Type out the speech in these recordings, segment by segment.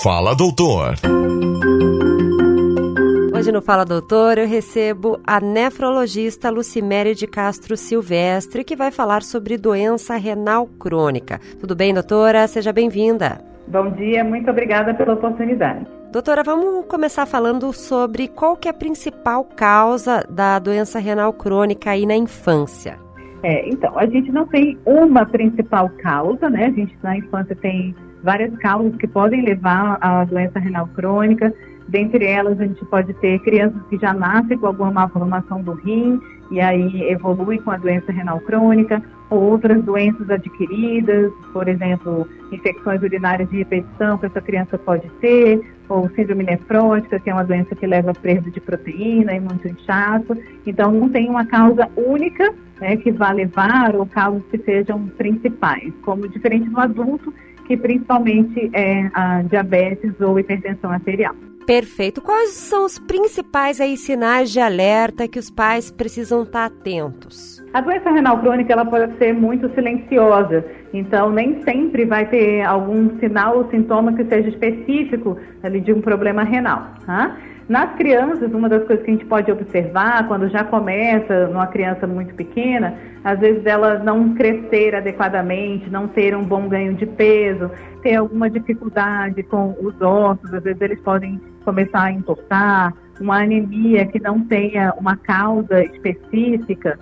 Fala Doutor. Hoje no Fala Doutor eu recebo a nefrologista Lucimere de Castro Silvestre, que vai falar sobre doença renal crônica. Tudo bem, doutora? Seja bem-vinda. Bom dia, muito obrigada pela oportunidade. Doutora, vamos começar falando sobre qual que é a principal causa da doença renal crônica aí na infância. Então, a gente não tem uma principal causa, né? A gente na infância tem várias causas que podem levar à doença renal crônica. Dentre elas, a gente pode ter crianças que já nascem com alguma malformação do rim e aí evoluem com a doença renal crônica, ou outras doenças adquiridas, por exemplo, infecções urinárias de repetição que essa criança pode ter, ou síndrome nefrótica, que é uma doença que leva a perda de proteína e muito inchaço. Então, não tem uma causa única, né, que vá levar, ou causas que sejam principais, como diferente do adulto, que principalmente é a diabetes ou hipertensão arterial. Perfeito. Quais são os principais sinais de alerta que os pais precisam estar atentos? A doença renal crônica ela pode ser muito silenciosa, então nem sempre vai ter algum sinal ou sintoma que seja específico ali de um problema renal, tá? Nas crianças, uma das coisas que a gente pode observar, quando já começa numa criança muito pequena, às vezes ela não crescer adequadamente, não ter um bom ganho de peso, ter alguma dificuldade com os ossos, às vezes eles podem começar a entortar, uma anemia que não tenha uma causa específica,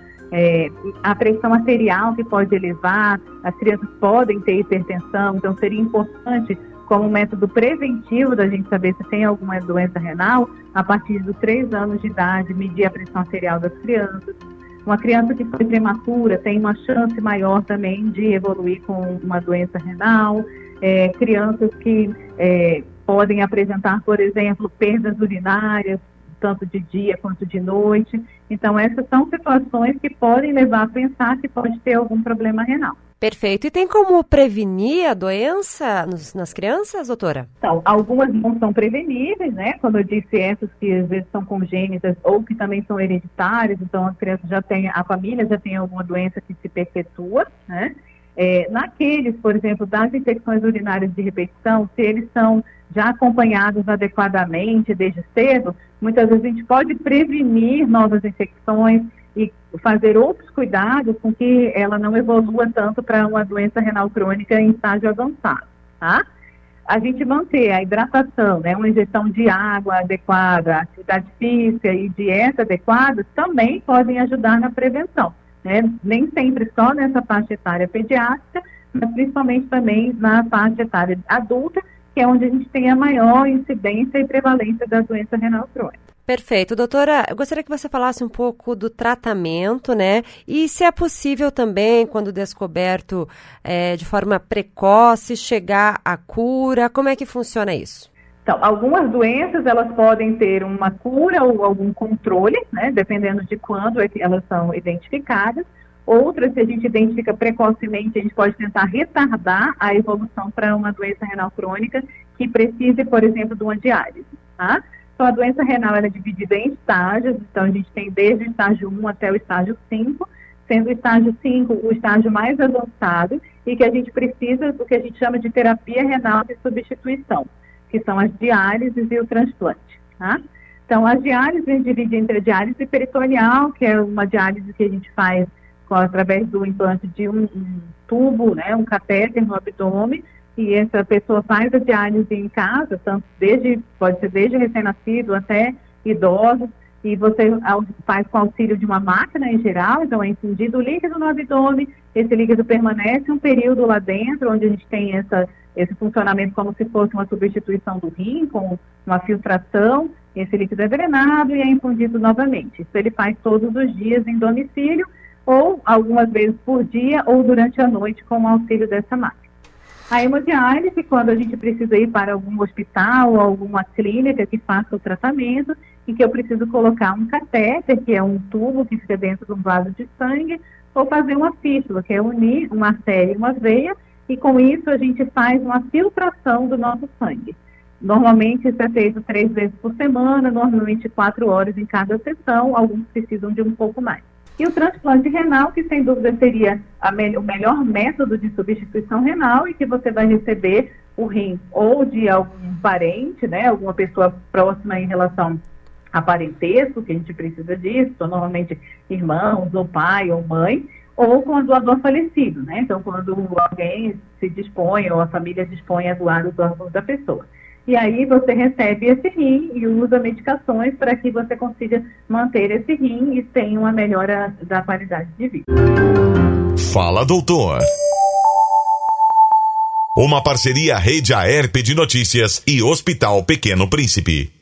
a pressão arterial que pode elevar, as crianças podem ter hipertensão, então seria importante, como método preventivo da gente saber se tem alguma doença renal, a partir dos 3 anos de idade, medir a pressão arterial das crianças. Uma criança que foi prematura tem uma chance maior também de evoluir com uma doença renal. Crianças que podem apresentar, por exemplo, perdas urinárias, tanto de dia quanto de noite. Então, essas são situações que podem levar a pensar que pode ter algum problema renal. Perfeito. E tem como prevenir a doença nas crianças, doutora? Então, algumas não são preveníveis, né? Como eu disse, essas que às vezes são congênitas ou que também são hereditárias, então a criança a família já tem alguma doença que se perpetua, né? Naqueles, por exemplo, das infecções urinárias de repetição, se eles são já acompanhados adequadamente desde cedo, muitas vezes a gente pode prevenir novas infecções e fazer outros cuidados com que ela não evolua tanto para uma doença renal crônica em estágio avançado, tá? A gente manter a hidratação, né, uma ingestão de água adequada, atividade física e dieta adequada também podem ajudar na prevenção, né? Nem sempre só nessa faixa etária pediátrica, mas principalmente também na faixa etária adulta, que é onde a gente tem a maior incidência e prevalência da doença renal crônica. Perfeito. Doutora, eu gostaria que você falasse um pouco do tratamento, né? E se é possível também, quando descoberto de forma precoce, chegar à cura, como é que funciona isso? Então, algumas doenças, elas podem ter uma cura ou algum controle, né? Dependendo de quando elas são identificadas. Outras, se a gente identifica precocemente, a gente pode tentar retardar a evolução para uma doença renal crônica que precise, por exemplo, de uma diálise, tá? Então, a doença renal ela é dividida em estágios, então a gente tem desde o estágio 1 até o estágio 5, sendo o estágio 5 o estágio mais avançado e que a gente precisa do que a gente chama de terapia renal de substituição, que são as diálises e o transplante, tá? Então, as diálises a gente divide entre a diálise peritoneal, que é uma diálise que a gente faz através do implante de um tubo, né, um catéter no abdômen, e essa pessoa faz a diálise em casa, pode ser desde recém-nascido até idosos, e você faz com auxílio de uma máquina em geral, então é infundido o líquido no abdômen, esse líquido permanece um período lá dentro, onde a gente tem esse funcionamento como se fosse uma substituição do rim, com uma filtração, esse líquido é drenado e é infundido novamente. Isso ele faz todos os dias em domicílio, ou algumas vezes por dia, ou durante a noite com o auxílio dessa máquina. A hemodiálise, quando a gente precisa ir para algum hospital ou alguma clínica que faça o tratamento, em que eu preciso colocar um catéter, que é um tubo que fica dentro de um vaso de sangue, ou fazer uma fístula, que é unir uma artéria e uma veia, e com isso a gente faz uma filtração do nosso sangue. Normalmente isso é feito 3 vezes por semana, normalmente 4 horas em cada sessão, alguns precisam de um pouco mais. E o transplante renal, que sem dúvida seria o melhor método de substituição renal e que você vai receber o rim ou de algum parente, né, alguma pessoa próxima em relação a parentesco, que a gente precisa disso, então, normalmente irmãos, ou pai, ou mãe, ou com o doador falecido, né? Então, quando alguém se dispõe, ou a família dispõe a doar os órgãos da pessoa. E aí você recebe esse rim e usa medicações para que você consiga manter esse rim e tenha uma melhora da qualidade de vida. Fala, doutor. Uma parceria Rede Aerp de Notícias e Hospital Pequeno Príncipe.